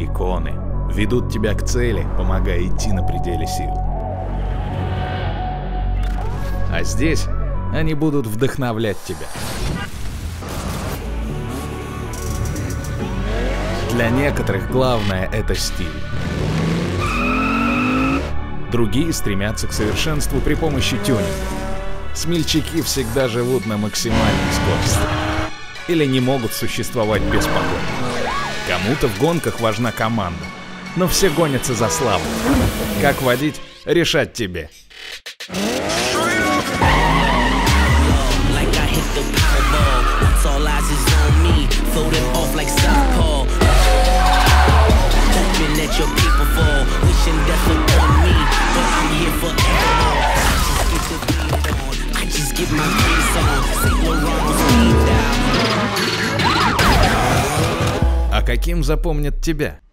иконы ведут тебя к цели, помогая идти на пределе сил. А здесь они будут вдохновлять тебя. Для некоторых главное — это стиль. Другие стремятся к совершенству при помощи тюнинга. Смельчаки всегда живут на максимальной скорости. Или не могут существовать без погони. Кому-то в гонках важна команда, но все гонятся за славу. Как водить — решать тебе. А каким запомнят тебя?